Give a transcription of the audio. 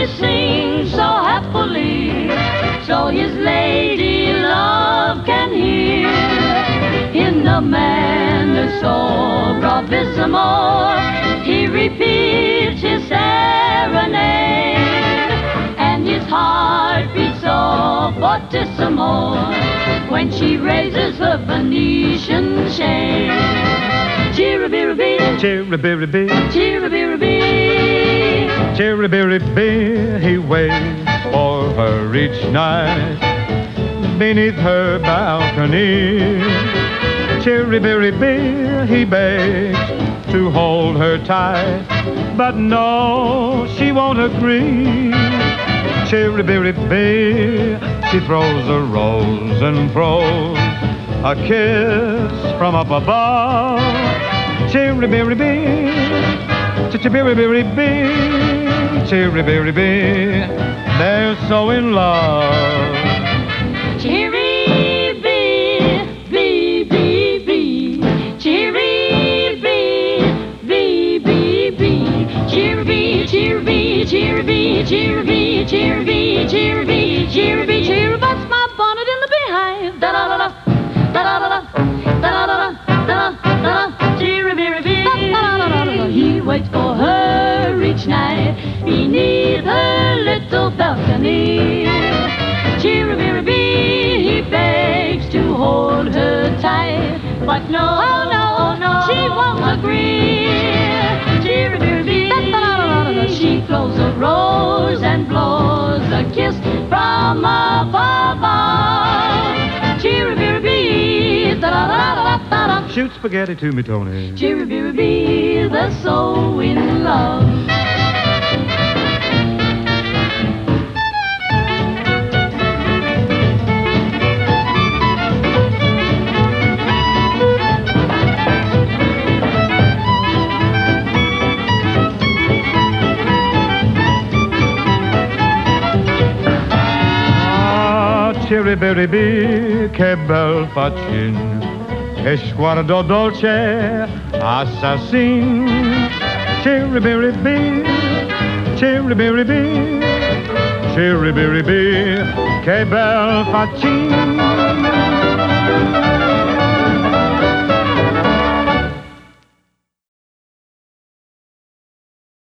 he sings so happily, so his lady love can hear. In the manner so bravissimo, he repeats his serenade, and his heart beats so fortissimo when she raises her Venetian shade. Cheerabirabee, Cheerabirabee, cheerabirabee, cheerabirabee, he waits for her each night beneath her balcony. Cheerabirabee, he begs to hold her tight, but no, she won't agree. Cheerabirabee, she throws a rose and throws a kiss from up above. Cheerabirabee, cheerabirabee, cheerabirabee, they're so in love. Cheery bee, bee, bee, bee. Cheery bee, bee, bee, bee. Cheery bee, cheery bee, cheery bee, cheery bee, cheery bee, cheery bee, cheery bee, cheery. Butts my bonnet in the beehive. Da da da da, da da da da, da da da da, da da. Cheery bee, bee. He waits for her each night beneath her little balcony. Cheerabirabee, he begs to hold her tight, but no, oh no, no, she won't agree. Cheerabirabee, she throws a rose and blows a kiss from up above. Cheerabirabee, da-da-da-da-da-da. Shoot spaghetti to me, Tony. Cheerabirabee, they're so in love. Cheerabirabee, che bel faccin, e sguardo dolce assassin. Cheerabirabee, cheerabirabee, cheerabirabee, che bel faccin.